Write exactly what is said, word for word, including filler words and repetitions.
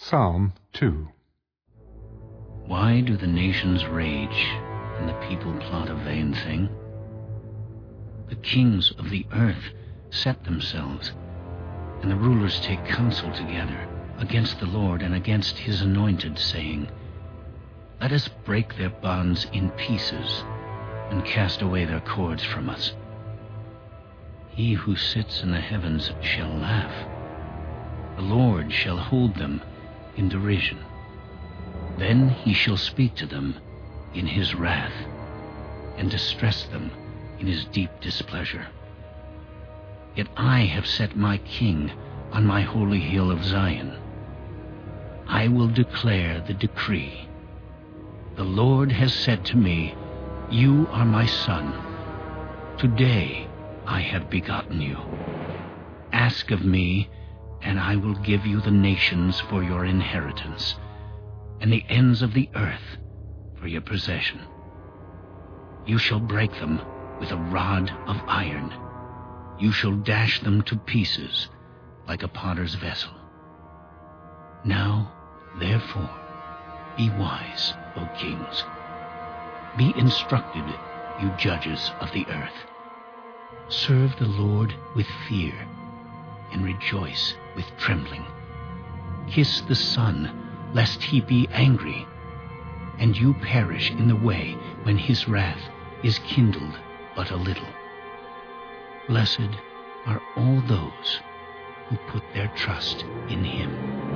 Psalm two. Why do the nations rage and the people plot a vain thing? The kings of the earth set themselves, and the rulers take counsel together against the Lord and against his anointed, saying, Let us break their bonds in pieces and cast away their cords from us. He who sits in the heavens shall laugh. The Lord shall hold them in derision. Then he shall speak to them in his wrath and distress them in his deep displeasure. Yet I have set my king on my holy hill of Zion. I will declare the decree. The Lord has said to me, You are my son. Today I have begotten you. Ask of me, and I will give you the nations for your inheritance, and the ends of the earth for your possession. You shall break them with a rod of iron. You shall dash them to pieces like a potter's vessel. Now, therefore, be wise, O kings. Be instructed, you judges of the earth. Serve the Lord with fear and rejoice with trembling. Kiss the Son, lest he be angry, and you perish in the way when his wrath is kindled but a little. Blessed are all those who put their trust in him.